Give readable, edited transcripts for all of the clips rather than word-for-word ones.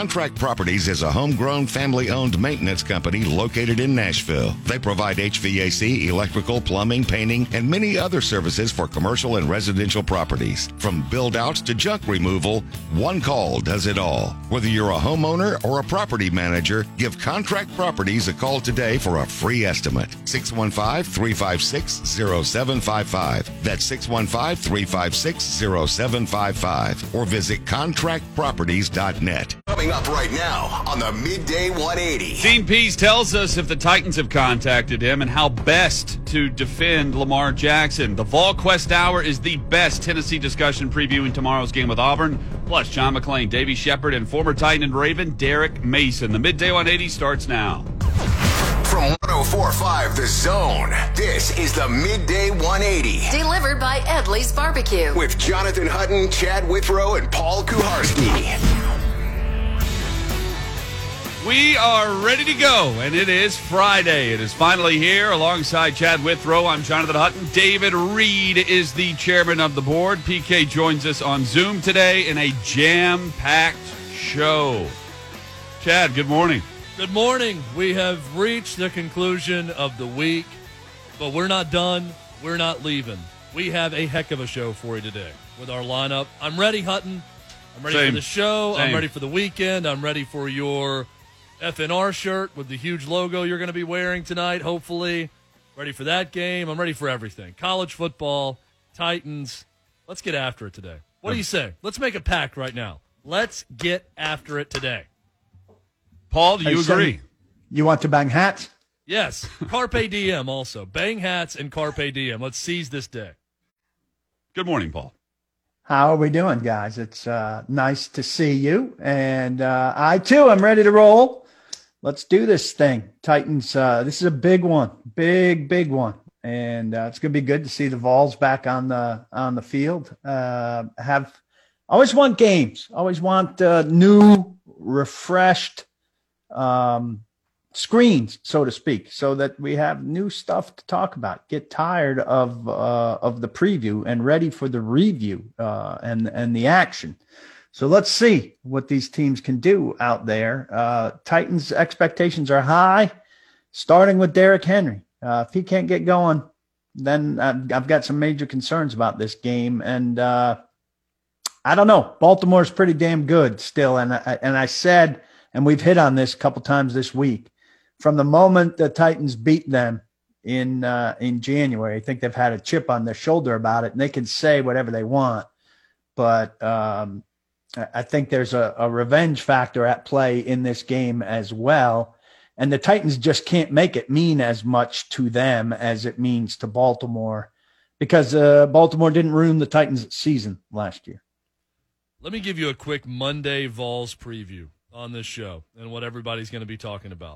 Contract Properties is a homegrown, family-owned maintenance company located in Nashville. They provide HVAC, electrical, plumbing, painting, and many other services for commercial and residential properties. From build-outs to junk removal, one call does it all. Whether you're a homeowner or a property manager, give Contract Properties a call today for a free estimate. 615-356-0755. That's 615-356-0755. Or visit contractproperties.net. Coming up right now on the Midday 180. Dean Pease tells us if the Titans have contacted him and how best to defend Lamar Jackson. The VolQuest Hour is the best Tennessee discussion previewing tomorrow's game with Auburn. Plus, John McClain, Davey Shepard, and former Titan and Raven Derek Mason. The Midday 180 starts now. From 104.5 The Zone, this is the Midday 180. Delivered by Edley's Barbecue. With Jonathan Hutton, Chad Withrow, and Paul Kuharski. We are ready to go, and it is Friday. It is finally here. Alongside Chad Withrow, I'm Jonathan Hutton. David Reed is the chairman of the board. PK joins us on Zoom today in a jam-packed show. Chad, good morning. Good morning. We have reached the conclusion of the week, but we're not done. We're not leaving. We have a heck of a show for you today with our lineup. I'm ready, Hutton. I'm ready for the show. I'm ready for the weekend. I'm ready for your FNR shirt with the huge logo you're going to be wearing tonight, hopefully. Ready for that game. I'm ready for everything. College football, Titans. Let's get after it today. What do you say? Let's make a pact right now. Let's get after it today. Paul, do you agree? You want to bang hats? Yes. Carpe diem also. Bang hats and carpe diem. Let's seize this day. Good morning, Paul. How are we doing, guys? It's nice to see you. And I, too, am ready to roll. Let's do this thing. Titans, this is a big one. Big one. And it's going to be good to see the Vols back on the field. Always want games. Always want new, refreshed screens, so to speak, so that we have new stuff to talk about. Get tired of the preview and ready for the review and the action. So let's see what these teams can do out there. Titans' expectations are high, starting with Derrick Henry. If he can't get going, then I've got some major concerns about this game. And I don't know. Baltimore's pretty damn good still, and I said. And we've hit on this a couple times this week. From the moment the Titans beat them in January, I think they've had a chip on their shoulder about it, and they can say whatever they want. But I think there's a revenge factor at play in this game as well. And the Titans just can't make it mean as much to them as it means to Baltimore, because Baltimore didn't ruin the Titans' season last year. Let me give you a quick Monday Vols preview on this show and what everybody's going to be talking about.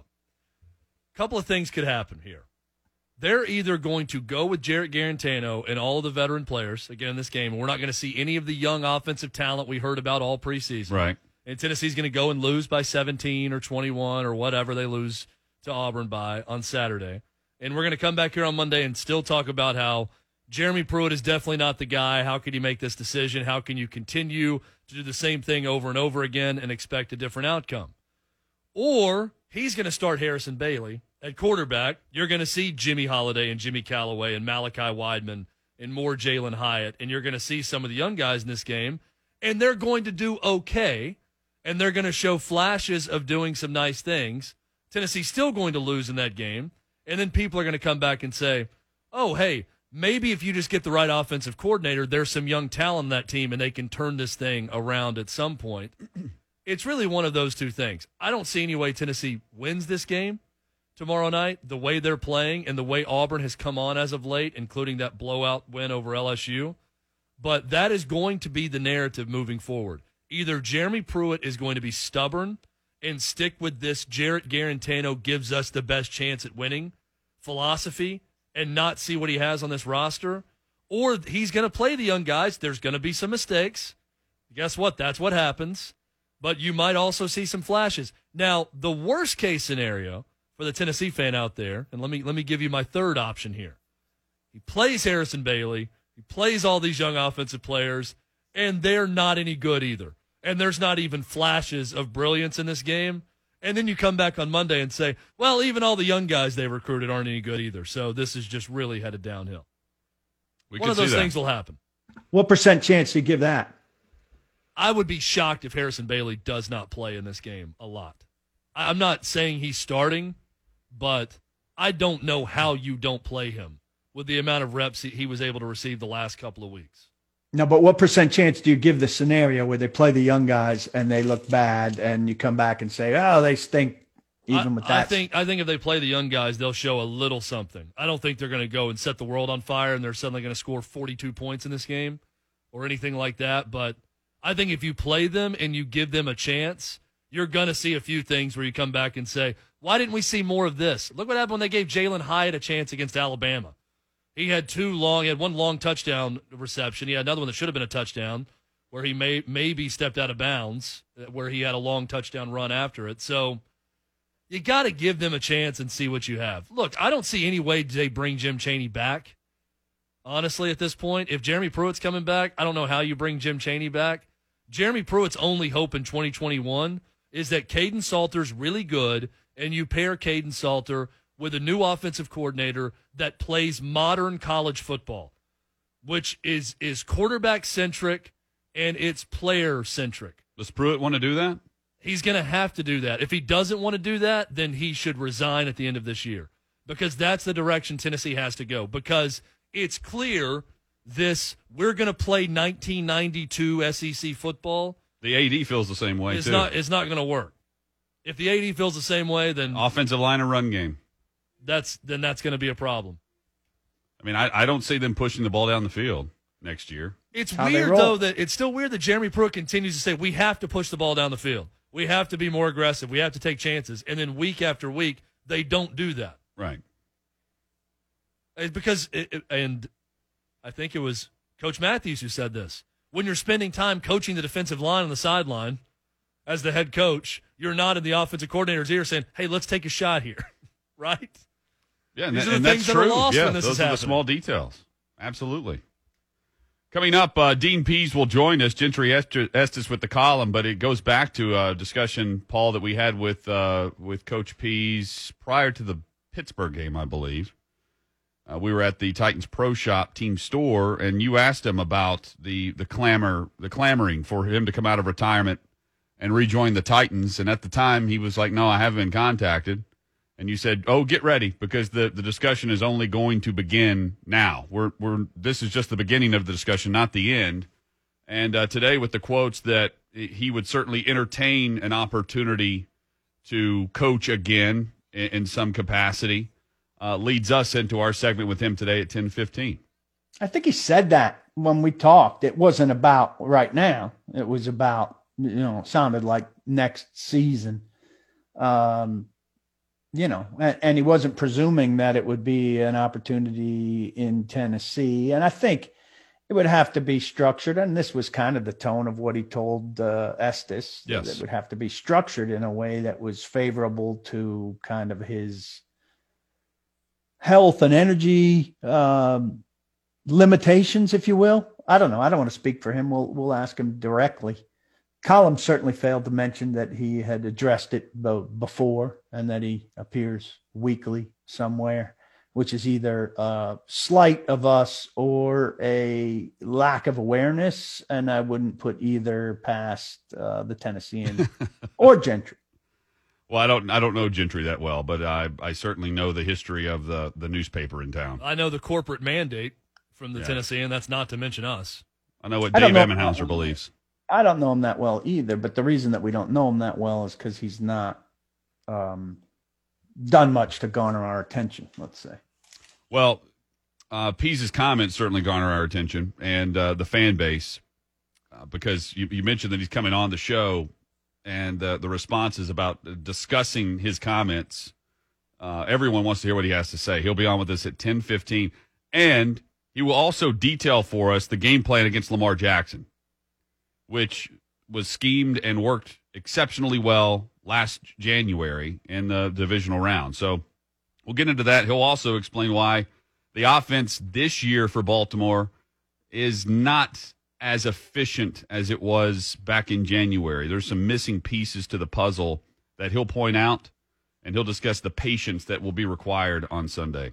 A couple of things could happen here. They're either going to go with Jarrett Garantano and all of the veteran players, again, in this game, and we're not going to see any of the young offensive talent we heard about all preseason. Right. And Tennessee's going to go and lose by 17 or 21 or whatever they lose to Auburn by on Saturday. And we're going to come back here on Monday and still talk about how Jeremy Pruitt is definitely not the guy. How could he make this decision? How can you continue to do the same thing over and over again and expect a different outcome? Or he's going to start Harrison Bailey at quarterback. You're going to see Jimmy Holiday and Jimmy Callaway and Malachi Wideman and more Jalen Hyatt, and you're going to see some of the young guys in this game, and they're going to do okay, and they're going to show flashes of doing some nice things. Tennessee's still going to lose in that game, and then people are going to come back and say, oh, hey, maybe if you just get the right offensive coordinator, there's some young talent in that team and they can turn this thing around at some point. It's really one of those two things. I don't see any way Tennessee wins this game tomorrow night, the way they're playing and the way Auburn has come on as of late, including that blowout win over LSU. But that is going to be the narrative moving forward. Either Jeremy Pruitt is going to be stubborn and stick with this Jarrett Garantano gives us the best chance at winning philosophy and not see what he has on this roster, or he's going to play the young guys. There's going to be some mistakes. Guess what? That's what happens. But you might also see some flashes. Now, the worst case scenario for the Tennessee fan out there, and let me give you my third option here. He plays Harrison Bailey. He plays all these young offensive players, and they're not any good either. and there's not even flashes of brilliance in this game. And then you come back on Monday and say, well, even all the young guys they recruited aren't any good either. So this is just really headed downhill. One of those things will happen. What % chance do you give that? I would be shocked if Harrison Bailey does not play in this game a lot. I'm not saying he's starting, but I don't know how you don't play him with the amount of reps he was able to receive the last couple of weeks. No, but what % chance do you give the scenario where they play the young guys and they look bad and you come back and say, oh, they stink even with that? I think if they play the young guys, they'll show a little something. I don't think they're going to go and set the world on fire and they're suddenly going to score 42 points in this game or anything like that. But I think if you play them and you give them a chance, you're going to see a few things where you come back and say, why didn't we see more of this? Look what happened when they gave Jalen Hyatt a chance against Alabama. He had one long touchdown reception. He had another one that should have been a touchdown where he maybe stepped out of bounds, where he had a long touchdown run after it. So you got to give them a chance and see what you have. Look, I don't see any way they bring Jim Chaney back. Honestly, at this point, if Jeremy Pruitt's coming back, I don't know how you bring Jim Chaney back. Jeremy Pruitt's only hope in 2021 is that Caden Salter's really good, and you pair Caden Salter with a new offensive coordinator that plays modern college football, which is quarterback-centric and it's player-centric. Does Pruitt want to do that? He's going to have to do that. If he doesn't want to do that, then he should resign at the end of this year because that's the direction Tennessee has to go because it's clear we're going to play 1992 SEC football. The AD feels the same way, it's too. It's not going to work. If the AD feels the same way, then offensive line and run game. That's going to be a problem. I mean, I don't see them pushing the ball down the field next year. It's weird, though, that it's still weird that Jeremy Pruitt continues to say, we have to push the ball down the field. We have to be more aggressive. We have to take chances. And then week after week, they don't do that. Right. It's because, and I think it was Coach Matthews who said this, when you're spending time coaching the defensive line on the sideline as the head coach, you're not in the offensive coordinator's ear saying, hey, let's take a shot here. Right? Yeah, These are and the that's things that true. are lost Yeah, when this those is are happening. the small details. Absolutely. Coming up, Dean Pease will join us. Gentry Estes with the column, but it goes back to a discussion, Paul, that we had with Coach Pease prior to the Pittsburgh game, I believe. We were at the Titans Pro Shop team store, and you asked him about the clamoring for him to come out of retirement and rejoin the Titans. And at the time, he was like, "No, I haven't been contacted." And you said, "Oh, get ready because the discussion is only going to begin now. This is just the beginning of the discussion, not the end." And today, with the quotes that he would certainly entertain an opportunity to coach again in some capacity, leads us into our segment with him today at 10:15. I think he said that when we talked. It wasn't about right now. It was about, sounded like next season. And he wasn't presuming that it would be an opportunity in Tennessee. And I think it would have to be structured. And this was kind of the tone of what he told Estes. Yes. It would have to be structured in a way that was favorable to kind of his health and energy limitations, if you will. I don't know. I don't want to speak for him. We'll ask him directly. Column certainly failed to mention that he had addressed it before and that he appears weekly somewhere, which is either a slight of us or a lack of awareness. And I wouldn't put either past the Tennessean or Gentry. Well, I don't know Gentry that well, but I certainly know the history of the newspaper in town. I know the corporate mandate from the Tennessean. That's not to mention us. I know what Dave Emmenhauser believes. I don't know him that well either, but the reason that we don't know him that well is because he's not done much to garner our attention, let's say. Well, Pease's comments certainly garner our attention and the fan base because you mentioned that he's coming on the show and the responses about discussing his comments. Everyone wants to hear what he has to say. He'll be on with us at 10:15, and he will also detail for us the game plan against Lamar Jackson, which was schemed and worked exceptionally well last January in the divisional round. So we'll get into that. He'll also explain why the offense this year for Baltimore is not as efficient as it was back in January. There's some missing pieces to the puzzle that he'll point out, and he'll discuss the patience that will be required on Sunday.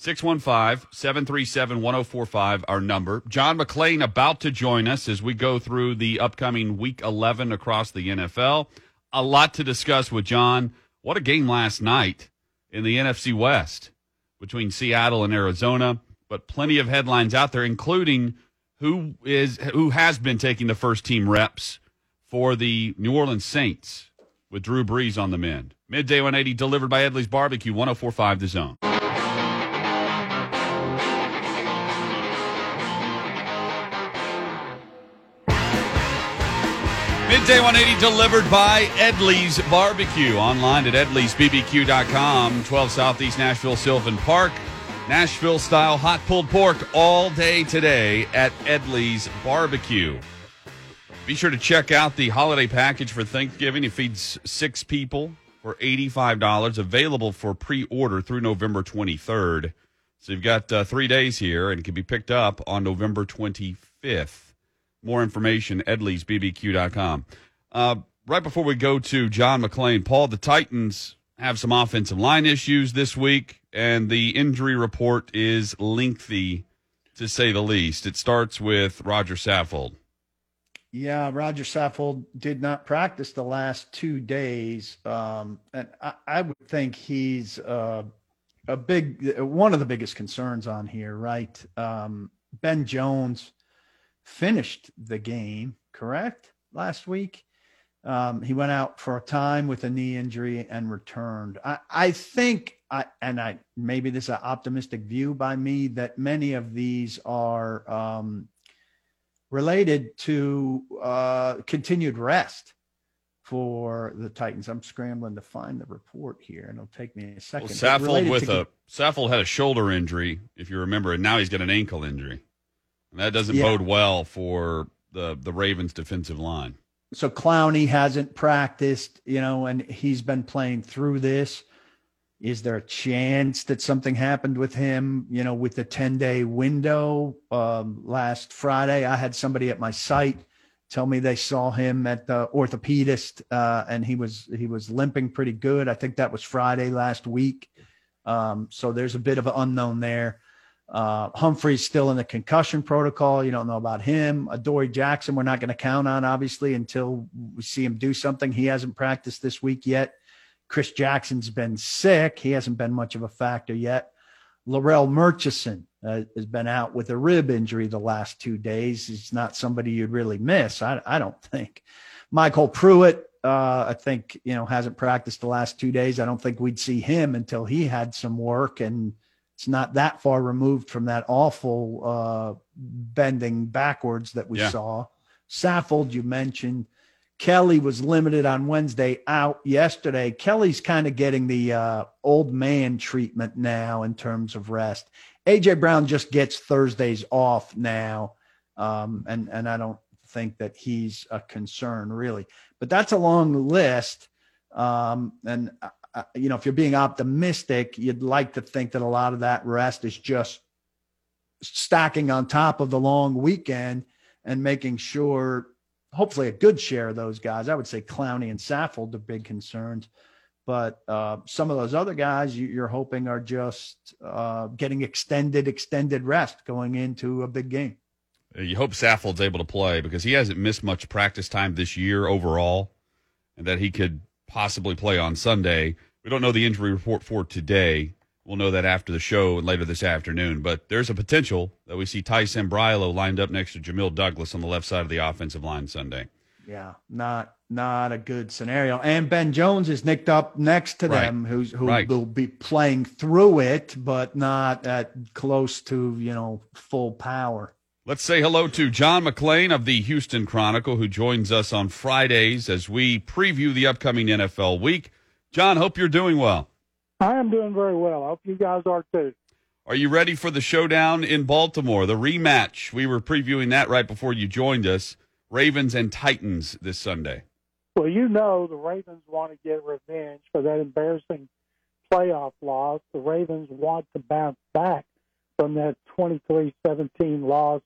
615-737-1045, our number. John McClain about to join us as we go through the upcoming Week 11 across the NFL. A lot to discuss with John. What a game last night in the NFC West between Seattle and Arizona, but plenty of headlines out there, including who has been taking the first team reps for the New Orleans Saints with Drew Brees on the mend. Midday 180 delivered by Edley's Barbecue, 104.5 The Zone. Midday 180 delivered by Edley's Barbecue. Online at edleysbbq.com. 12 Southeast Nashville, Sylvan Park. Nashville-style hot pulled pork all day today at Edley's Barbecue. Be sure to check out the holiday package for Thanksgiving. It feeds 6 people for $85. Available for pre-order through November 23rd. So you've got 3 days here, and it can be picked up on November 25th. More information, edleysbbq.com. Right before we go to John McClain, Paul, the Titans have some offensive line issues this week, and the injury report is lengthy, to say the least. It starts with Roger Saffold. Yeah, Roger Saffold did not practice the last 2 days, and I would think he's one of the biggest concerns on here, right? Ben Jones finished the game, correct? Last week. He went out for a time with a knee injury and returned. I think, maybe this is an optimistic view by me, that many of these are related to continued rest for the Titans. I'm scrambling to find the report here, and it'll take me a second. Well, Saffold had a shoulder injury, if you remember, and now he's got an ankle injury. And that doesn't bode well for the Ravens' defensive line. So Clowney hasn't practiced, and he's been playing through this. Is there a chance that something happened with him, with the 10-day window? Last Friday, I had somebody at my site tell me they saw him at the orthopedist, and he was limping pretty good. I think that was Friday last week. So there's a bit of an unknown there. Humphrey's still in the concussion protocol. You don't know about him. Adoree Jackson, we're not going to count on, obviously, until we see him do something. He hasn't practiced this week yet. Chris Jackson's been sick. He hasn't been much of a factor yet. Larrell Murchison has been out with a rib injury the last 2 days. He's not somebody you'd really miss, I don't think. Michael Pruitt, I think, hasn't practiced the last 2 days. I don't think we'd see him until he had some work, and it's not that far removed from that awful bending backwards that we saw. Saffold, you mentioned. Kelly was limited on Wednesday, out yesterday. Kelly's kind of getting the old man treatment now in terms of rest. A.J. Brown just gets Thursdays off now, and I don't think that he's a concern, really. But that's a long list, and if you're being optimistic, you'd like to think that a lot of that rest is just stacking on top of the long weekend and making sure, hopefully a good share of those guys. I would say Clowney and Saffold are big concerns, but some of those other guys you're hoping are just getting extended rest going into a big game. You hope Saffold's able to play because he hasn't missed much practice time this year overall, and that he could possibly play on Sunday. We don't know the injury report for today. We'll know that after the show and later this afternoon. But there's a potential that we see Ty Sambrailo lined up next to Jamil Douglas on the left side of the offensive line Sunday. Yeah, not a good scenario. And Ben Jones is nicked up next to them, who will be playing through it, but not at close to full power. Let's say hello to John McClain of the Houston Chronicle, who joins us on Fridays as we preview the upcoming NFL week. John, hope you're doing well. I am doing very well. I hope you guys are too. Are you ready for the showdown in Baltimore, the rematch? We were previewing that right before you joined us. Ravens and Titans this Sunday. Well, the Ravens want to get revenge for that embarrassing playoff loss. The Ravens want to bounce back from that 23-17 loss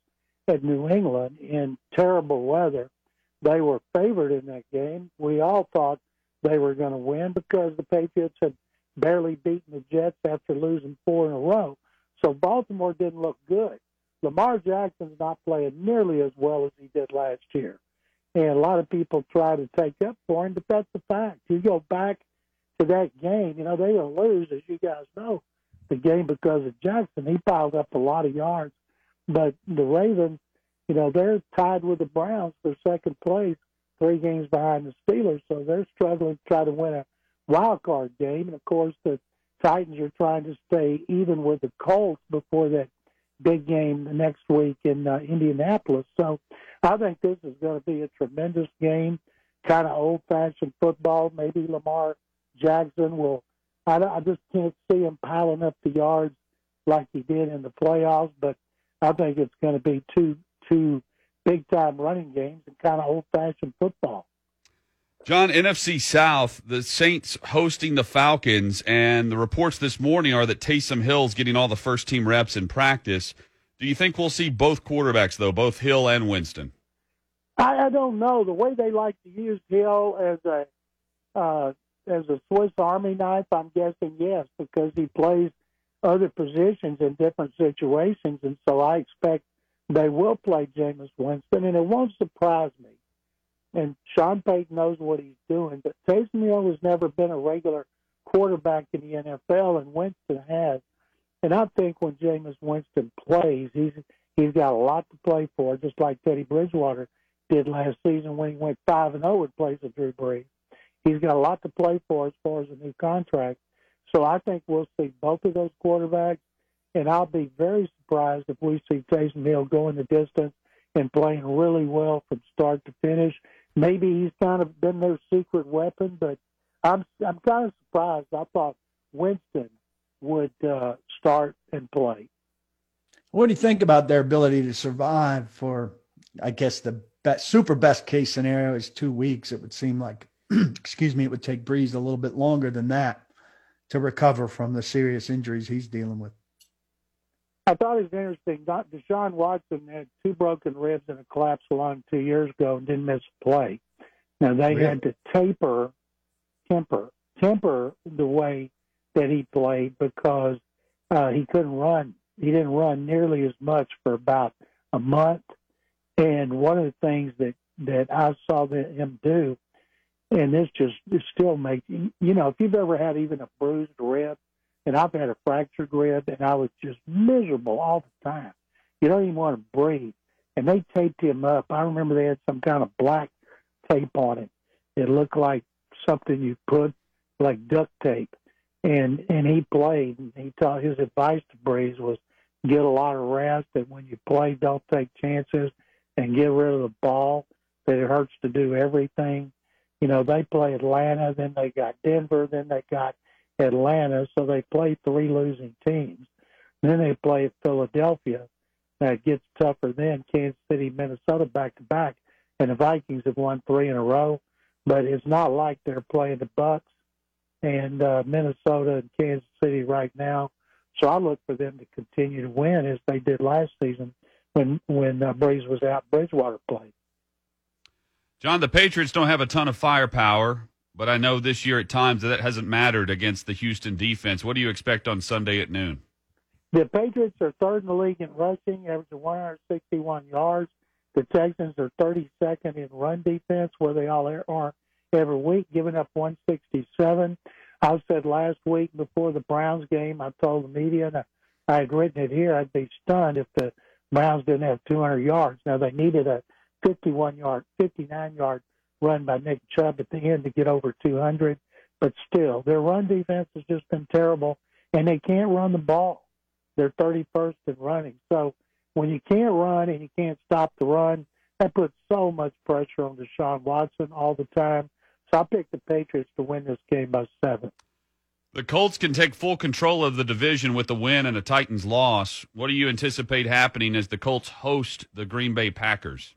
at New England in terrible weather. They were favored in that game. We all thought they were going to win because the Patriots had barely beaten the Jets after losing 4 in a row. So Baltimore didn't look good. Lamar Jackson's not playing nearly as well as he did last year. And a lot of people try to take up for him, but that's the fact. You go back to that game, they will lose, as you guys know, the game because of Jackson. He piled up a lot of yards. But the Ravens, they're tied with the Browns for second place, 3 games behind the Steelers. So they're struggling to try to win a wild card game. And, of course, the Titans are trying to stay even with the Colts before that big game next week in Indianapolis. So I think this is going to be a tremendous game, kind of old-fashioned football. Maybe Lamar Jackson will – I just can't see him piling up the yards like he did in the playoffs, but I think it's going to be two big-time running games and kind of old-fashioned football. John, NFC South, the Saints hosting the Falcons, and the reports this morning are that Taysom Hill's getting all the first-team reps in practice. Do you think we'll see both quarterbacks, though, both Hill and Winston? I don't know. The way they like to use Hill as a Swiss Army knife, I'm guessing yes, because he plays other positions in different situations, and so I expect they will play Jameis Winston, and it won't surprise me. And Sean Payton knows what he's doing, but Taysom Hill has never been a regular quarterback in the NFL, and Winston has. And I think when Jameis Winston plays, he's got a lot to play for, just like Teddy Bridgewater did last season when he went 5-0 in place of Drew Brees. He's got a lot to play for as far as a new contract. So I think we'll see both of those quarterbacks, and I'll be very surprised if we see Taysom Hill going the distance and playing really well from start to finish. Maybe he's kind of been their secret weapon, but I'm kind of surprised. I thought Winston would start and play. What do you think about their ability to survive for, I guess, the super best case scenario is 2 weeks? It would seem like, it would take Brees a little bit longer than that to recover from the serious injuries he's dealing with. I thought it was interesting. Deshaun Watson had 2 broken ribs and a collapsed lung 2 years ago and didn't miss a play. Now, they had to temper the way that he played because he couldn't run. He didn't run nearly as much for about a month. And one of the things that I saw him do, and this just still makes, if you've ever had even a bruised rib, and I've had a fractured rib, and I was just miserable all the time. You don't even want to breathe. And they taped him up. I remember they had some kind of black tape on it. It looked like something you put like duct tape. And he played, and he thought his advice to Brees was get a lot of rest, and when you play, don't take chances, and get rid of the ball, that it hurts to do everything. They play Atlanta, then they got Denver, then they got Atlanta, so they play 3 losing teams. Then they play Philadelphia. That gets tougher then, Kansas City, Minnesota back-to-back, and the Vikings have won 3 in a row, but it's not like they're playing the Bucs and Minnesota and Kansas City right now. So I look for them to continue to win as they did last season when Brees was out, Bridgewater played. John, the Patriots don't have a ton of firepower, but I know this year at times that hasn't mattered against the Houston defense. What do you expect on Sunday at noon? The Patriots are 3rd in the league in rushing, averaging 161 yards. The Texans are 32nd in run defense, where they all are every week, giving up 167. I said last week before the Browns game, I told the media, and I had written it here, I'd be stunned if the Browns didn't have 200 yards. Now, they needed a 59-yard run by Nick Chubb at the end to get over 200. But still, their run defense has just been terrible, and they can't run the ball. They're 31st in running. So when you can't run and you can't stop the run, that puts so much pressure on Deshaun Watson all the time. So I picked the Patriots to win this game by 7. The Colts can take full control of the division with a win and a Titans loss. What do you anticipate happening as the Colts host the Green Bay Packers?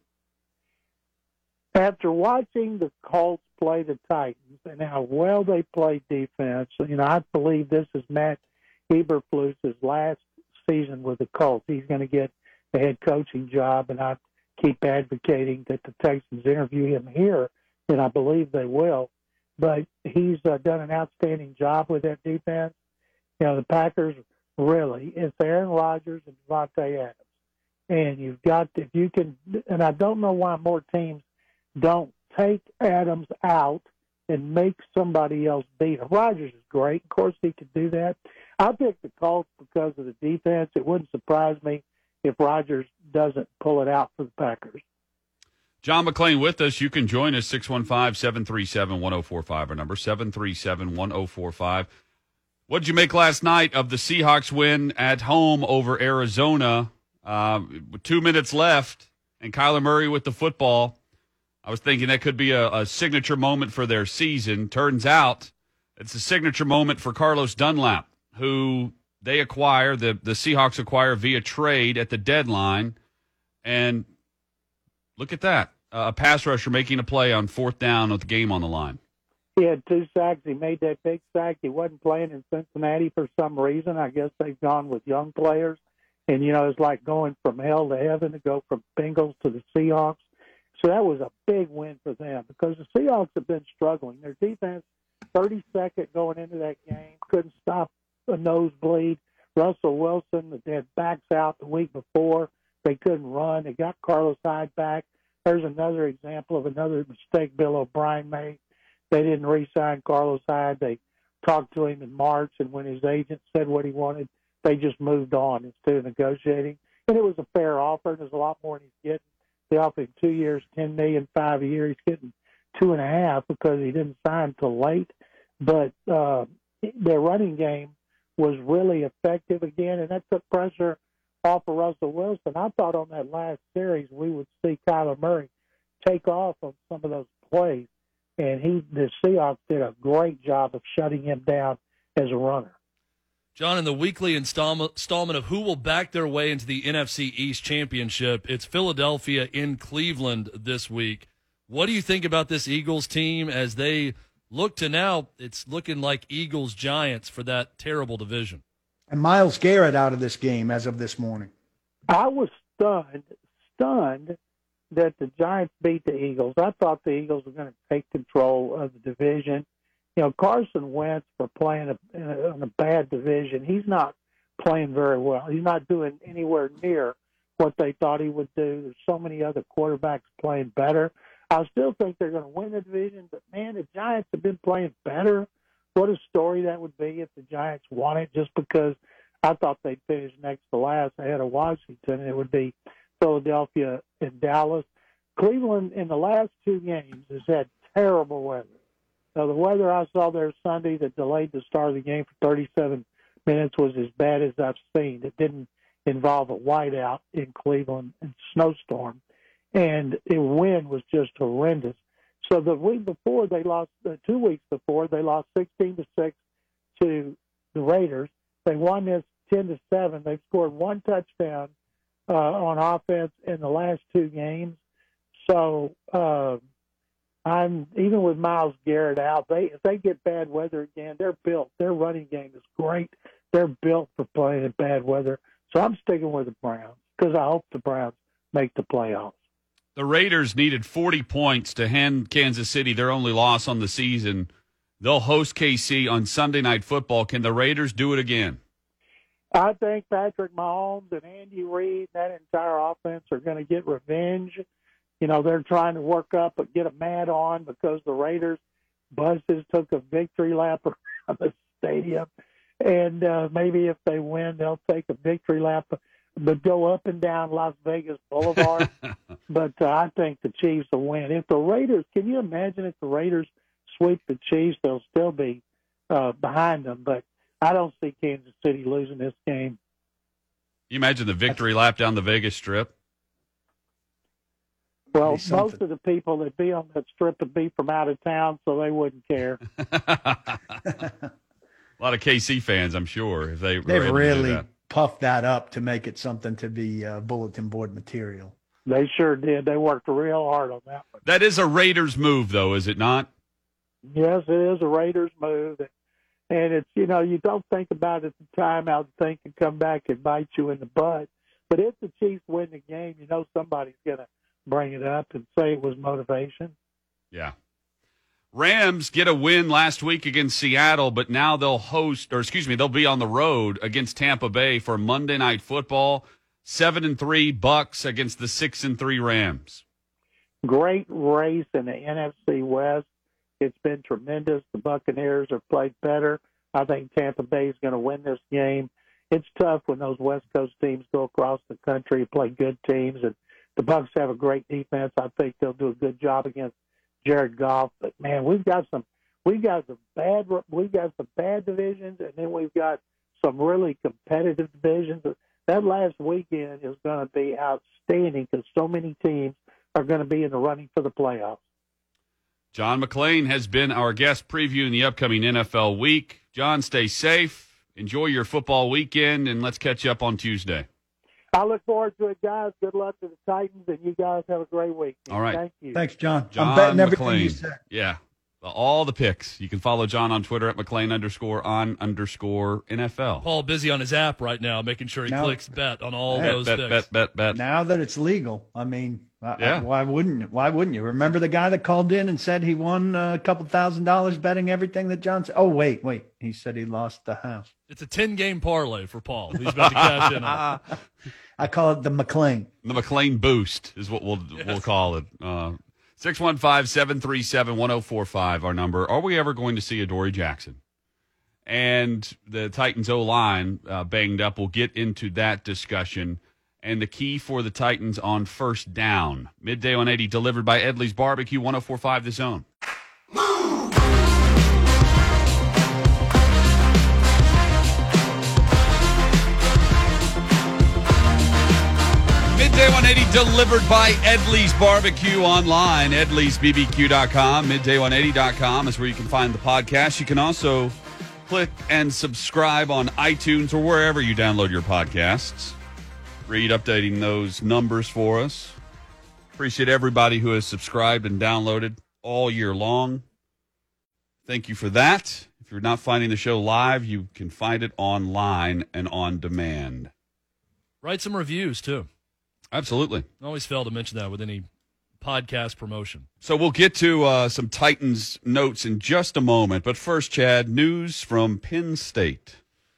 After watching the Colts play the Titans and how well they play defense, I believe this is Matt Eberflus's last season with the Colts. He's going to get the head coaching job, and I keep advocating that the Texans interview him here, and I believe they will. But he's done an outstanding job with that defense. You know, the Packers really, it's Aaron Rodgers and Devontae Adams. And you've got, if you can, and I don't know why more teams don't take Adams out and make somebody else beat him. Rodgers is great. Of course, he could do that. I picked the Colts because of the defense. It wouldn't surprise me if Rodgers doesn't pull it out for the Packers. John McClain with us. You can join us, 615-737-1045, our number, 737-1045. What did you make last night of the Seahawks win at home over Arizona? 2 minutes left, and Kyler Murray with the football. I was thinking that could be a signature moment for their season. Turns out it's a signature moment for Carlos Dunlap, who they acquire, the Seahawks acquire via trade at the deadline. And look at that, a pass rusher making a play on fourth down with the game on the line. He had 2 sacks. He made that big sack. He wasn't playing in Cincinnati for some reason. I guess they've gone with young players. And, you know, it's like going from hell to heaven to go from Bengals to the Seahawks. So that was a big win for them because the Seahawks have been struggling. Their defense, 32nd going into that game, couldn't stop a nosebleed. Russell Wilson, they had backs out the week before. They couldn't run. They got Carlos Hyde back. There's another example of another mistake Bill O'Brien made. They didn't re-sign Carlos Hyde. They talked to him in March, and when his agent said what he wanted, they just moved on instead of negotiating. And it was a fair offer. There's a lot more than he's getting. They offered him 2 years, $10 million, 5 a year. He's getting 2.5 because he didn't sign till late. But their running game was really effective again, and that took pressure off of Russell Wilson. I thought on that last series we would see Kyler Murray take off on some of those plays, and the Seahawks did a great job of shutting him down as a runner. John, in the weekly installment of who will back their way into the NFC East Championship, it's Philadelphia in Cleveland this week. What do you think about this Eagles team as they look to now? It's looking like Eagles-Giants for that terrible division. And Myles Garrett out of this game as of this morning. I was stunned that the Giants beat the Eagles. I thought the Eagles were going to take control of the division. You know, Carson Wentz, for playing in a bad division, he's not playing very well. He's not doing anywhere near what they thought he would do. There's so many other quarterbacks playing better. I still think they're going to win the division, but, man, the Giants have been playing better. What a story that would be if the Giants won it, just because I thought they'd finish next to last ahead of Washington. It would be Philadelphia and Dallas. Cleveland, in the last 2 games, has had terrible weather. So the weather I saw there Sunday that delayed the start of the game for 37 minutes was as bad as I've seen. It didn't involve a whiteout in Cleveland and snowstorm. And the wind was just horrendous. So the week before, they lost, 2 weeks before, they lost 16-6 to the Raiders. They won this 10-7. They've scored 1 touchdown on offense in the last 2 games. So I'm even with Myles Garrett out. If they get bad weather again, they're built. Their running game is great. They're built for playing in bad weather. So I'm sticking with the Browns because I hope the Browns make the playoffs. The Raiders needed 40 points to hand Kansas City their only loss on the season. They'll host KC on Sunday Night Football. Can the Raiders do it again? I think Patrick Mahomes and Andy Reid, that entire offense, are going to get revenge. You know, they're trying to work up and get a mad on because the Raiders buses took a victory lap around the stadium. And maybe if they win, they'll take a victory lap, but go up and down Las Vegas Boulevard. But I think the Chiefs will win. If the Raiders, can you imagine if the Raiders sweep the Chiefs, they'll still be behind them. But I don't see Kansas City losing this game. You imagine the victory lap down the Vegas Strip? Well, most of the people that be on that strip would be from out of town, so they wouldn't care. A lot of KC fans, I'm sure, if they've really puffed that up to make it something to be bulletin board material. They sure did. They worked real hard on that one. That is a Raiders move, though, is it not? Yes, it is a Raiders move. And it's, you know, you don't think about it at the time how the thing can come back and bite you in the butt. But if the Chiefs win the game, you know somebody's going to bring it up and say it was motivation. Yeah. Rams get a win last week against Seattle, but now they'll they'll be on the road against Tampa Bay for Monday Night Football. 7-3 Bucks against the 6-3 Rams. Great race in the NFC West. It's been tremendous. The Buccaneers have played better. I think Tampa Bay is going to win this game. It's tough when those West Coast teams go across the country, play good teams, and the Bucs have a great defense. I think they'll do a good job against Jared Goff. But man, we've got some bad divisions, and then we've got some really competitive divisions. That last weekend is going to be outstanding because so many teams are going to be in the running for the playoffs. John McClain has been our guest previewing the upcoming NFL week. John, stay safe. Enjoy your football weekend, and let's catch up on Tuesday. I look forward to it, guys. Good luck to the Titans, and you guys have a great week. All right. Thank you. Thanks, John. John I'm betting everything McClain. you said. Yeah. All the picks. You can follow John on Twitter at McClain_on_NFL. Paul busy on his app right now, making sure he clicks bet on all those picks. Bet. Now that it's legal, I mean, Yeah. why wouldn't you? Remember the guy that called in and said he won a couple $1,000 betting everything that John said? Oh, wait. He said he lost the house. It's a 10-game parlay for Paul. He's about to cash in on. I call it the McClain. The McClain Boost is what we'll call it. 615-737-1045, our number. Are we ever going to see Adoree Jackson? And the Titans O-line banged up. We'll get into that discussion. And the key for the Titans on first down. Midday 180 delivered by Edley's Barbecue, 1045 The Zone. Midday 180 delivered by Edley's Barbecue online, edleysbbq.com. Midday180.com is where you can find the podcast. You can also click and subscribe on iTunes or wherever you download your podcasts. Reed updating those numbers for us. Appreciate everybody who has subscribed and downloaded all year long. Thank you for that. If you're not finding the show live, you can find it online and on demand. Write some reviews, too. Absolutely. I always fail to mention that with any podcast promotion. So we'll get to some Titans notes in just a moment. But first, Chad, news from Penn State.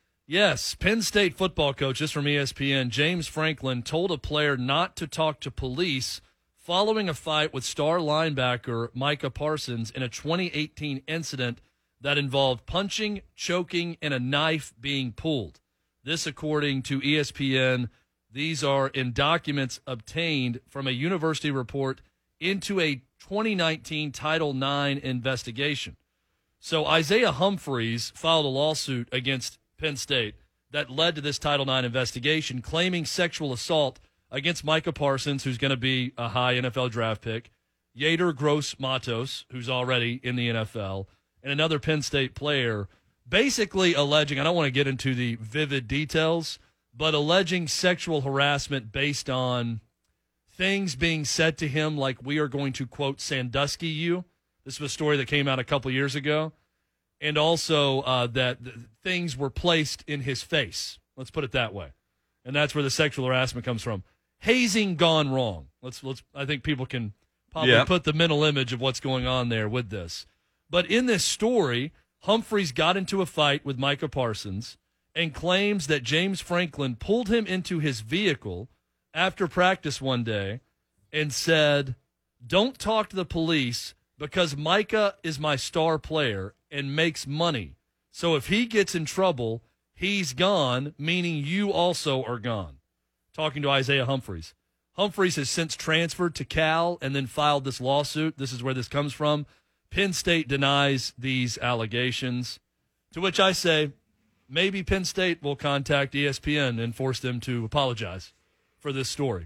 Yes, Penn State football coach, this from ESPN, James Franklin, told a player not to talk to police following a fight with star linebacker Micah Parsons in a 2018 incident that involved punching, choking, and a knife being pulled. This, according to ESPN, these are in documents obtained from a university report into a 2019 Title IX investigation. So Isaiah Humphries filed a lawsuit against Penn State that led to this Title IX investigation, claiming sexual assault against Micah Parsons, who's going to be a high NFL draft pick, Yader Gross-Matos, who's already in the NFL, and another Penn State player, basically alleging, I don't want to get into the vivid details, but alleging sexual harassment based on things being said to him like, we are going to, quote, Sandusky you. This was a story that came out a couple years ago. And also that things were placed in his face. Let's put it that way. And that's where the sexual harassment comes from. Hazing gone wrong. Let's. I think people can probably put the mental image of what's going on there with this. But in this story, Humphries got into a fight with Micah Parsons and claims that James Franklin pulled him into his vehicle after practice one day and said, "Don't talk to the police because Micah is my star player and makes money. So if he gets in trouble, he's gone, meaning you also are gone." Talking to Isaiah Humphries. Humphries has since transferred to Cal and then filed this lawsuit. This is where this comes from. Penn State denies these allegations, to which I say maybe Penn State will contact ESPN and force them to apologize for this story.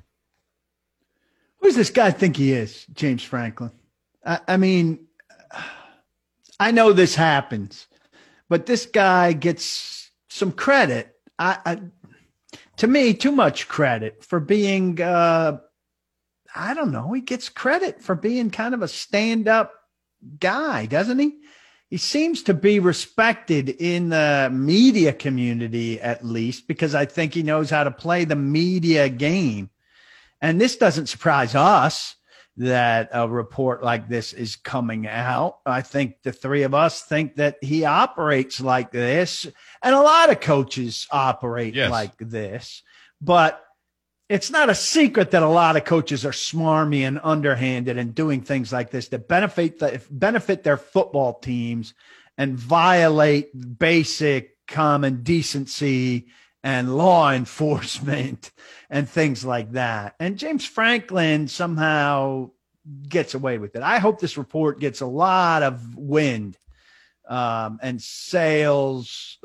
Who does this guy think he is, James Franklin? I mean, I know this happens, but this guy gets some credit. To me, too much credit for being, I don't know, he gets credit for being kind of a stand-up guy, doesn't he? he seems to be respected in the media community, at least, because I think he knows how to play the media game. And this doesn't surprise us that a report like this is coming out. I think the three of us think that he operates like this, and a lot of coaches operate like this. But it's not a secret that a lot of coaches are smarmy and underhanded and doing things like this that benefit their football teams and violate basic common decency and law enforcement and things like that. And James Franklin somehow gets away with it. I hope this report gets a lot of wind and sails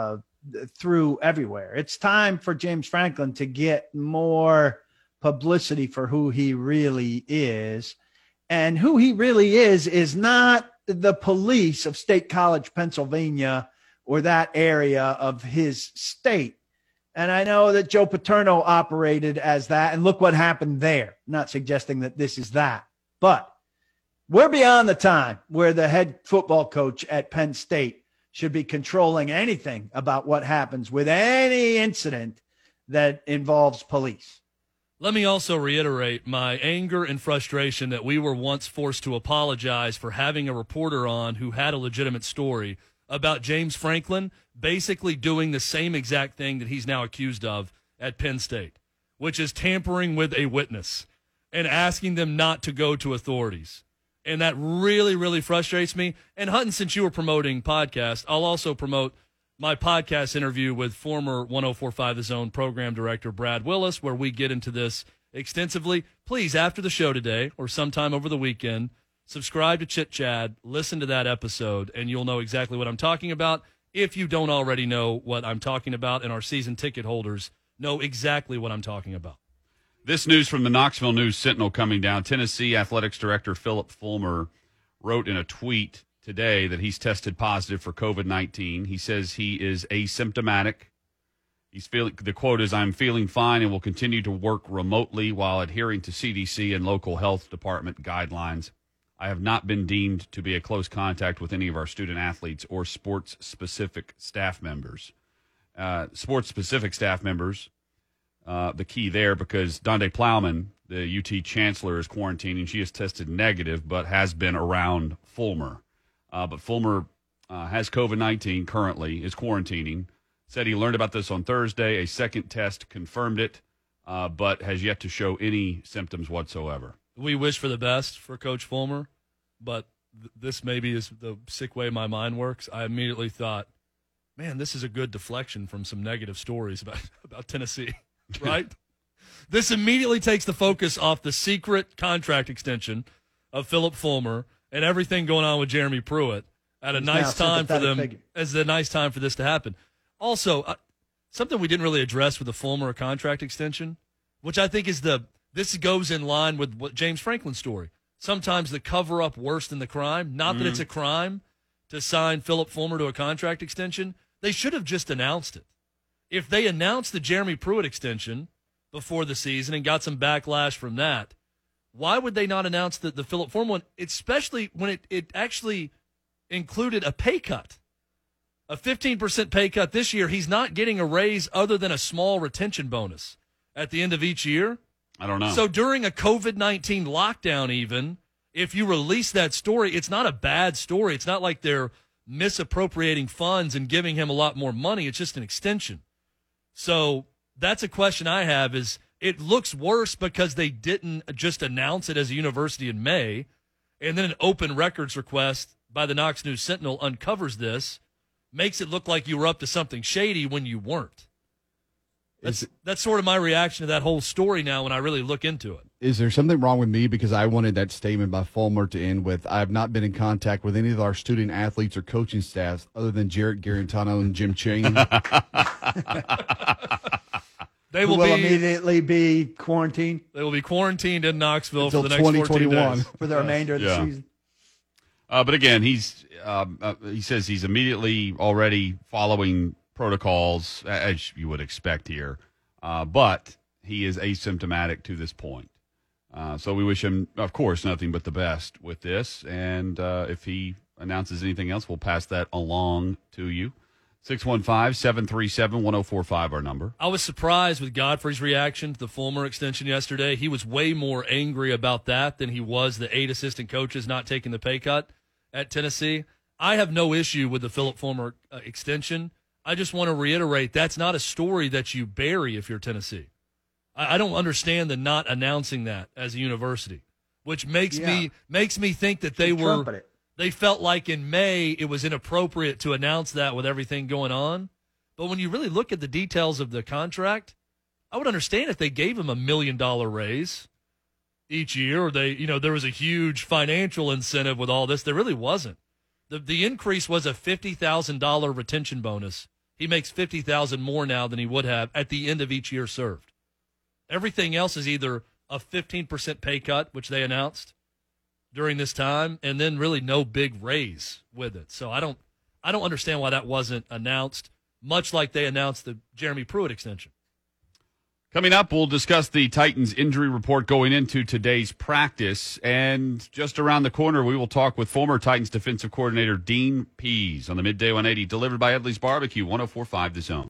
through everywhere. It's time for James Franklin to get more publicity for who he really is. And who he really is not the police of State College, Pennsylvania, or that area of his state. And I know that Joe Paterno operated as that, and look what happened there. I'm not suggesting that this is that, but we're beyond the time where the head football coach at Penn State should be controlling anything about what happens with any incident that involves police. Let me also reiterate my anger and frustration that we were once forced to apologize for having a reporter on who had a legitimate story about James Franklin basically doing the same exact thing that he's now accused of at Penn State, which is tampering with a witness and asking them not to go to authorities. And that really, really frustrates me. And Hutton, since you were promoting podcasts, I'll also promote my podcast interview with former 104.5 The Zone program director Brad Willis, where we get into this extensively. Please, after the show today or sometime over the weekend, subscribe to Chit Chad, listen to that episode, and you'll know exactly what I'm talking about. If you don't already know what I'm talking about, and our season ticket holders know exactly what I'm talking about. This news from the Knoxville News Sentinel coming down. Tennessee Athletics Director Philip Fulmer wrote in a tweet today that he's tested positive for COVID-19. He says he is asymptomatic. The quote is, "I'm feeling fine and will continue to work remotely while adhering to CDC and local health department guidelines. I have not been deemed to be a close contact with any of our student athletes or sports-specific staff members." Sports-specific staff members, the key there, because Donde Plowman, the UT chancellor, is quarantining. She has tested negative but has been around Fulmer. But Fulmer has COVID-19 currently, is quarantining. Said he learned about this on Thursday. A second test confirmed it, but has yet to show any symptoms whatsoever. We wish for the best for Coach Fulmer, but this maybe is the sick way my mind works. I immediately thought, man, this is a good deflection from some negative stories about Tennessee, right? This immediately takes the focus off the secret contract extension of Philip Fulmer and everything going on with Jeremy Pruitt at a nice time for them, as a nice time for this to happen. Also, something we didn't really address with the Fulmer contract extension, which I think is this goes in line with what James Franklin's story. Sometimes the cover-up worse than the crime. Not that it's a crime to sign Philip Fulmer to a contract extension. They should have just announced it. If they announced the Jeremy Pruitt extension before the season and got some backlash from that, why would they not announce the Philip Fulmer one, especially when it actually included a pay cut, a 15% pay cut this year? He's not getting a raise other than a small retention bonus at the end of each year. I don't know. So during a COVID-19 lockdown, even, if you release that story, it's not a bad story. It's not like they're misappropriating funds and giving him a lot more money. It's just an extension. So that's a question I have is, it looks worse because they didn't just announce it as a university in May, and then an open records request by the Knox News Sentinel uncovers this, makes it look like you were up to something shady when you weren't. That's sort of my reaction to that whole story now when I really look into it. Is there something wrong with me because I wanted that statement by Fulmer to end with, "I have not been in contact with any of our student athletes or coaching staffs other than Jarrett Garantano and Jim Chain"? They will immediately be quarantined. They will be quarantined in Knoxville until for the next 14 days. For the remainder of the season. But again, he says he's immediately already following protocols, as you would expect here. But he is asymptomatic to this point. So we wish him, of course, nothing but the best with this. And if he announces anything else, we'll pass that along to you. 615-737-1045, our number. I was surprised with Godfrey's reaction to the Fulmer extension yesterday. He was way more angry about that than he was the 8 assistant coaches not taking the pay cut at Tennessee. I have no issue with the Philip Fulmer extension. I just want to reiterate that's not a story that you bury if you're Tennessee. I don't understand the not announcing that as a university, which makes me think that they felt like in May it was inappropriate to announce that with everything going on. But when you really look at the details of the contract, I would understand if they gave him $1 million raise each year, or there was a huge financial incentive with all this. There really wasn't. The increase was a $50,000 retention bonus. He makes $50,000 more now than he would have at the end of each year served. Everything else is either a 15% pay cut, which they announced during this time, and then really no big raise with it. So I don't understand why that wasn't announced, much like they announced the Jeremy Pruitt extension. Coming up, we'll discuss the Titans injury report going into today's practice. And just around the corner, we will talk with former Titans defensive coordinator Dean Pease on the Midday 180, delivered by Edley's Barbecue, 104.5 The Zone.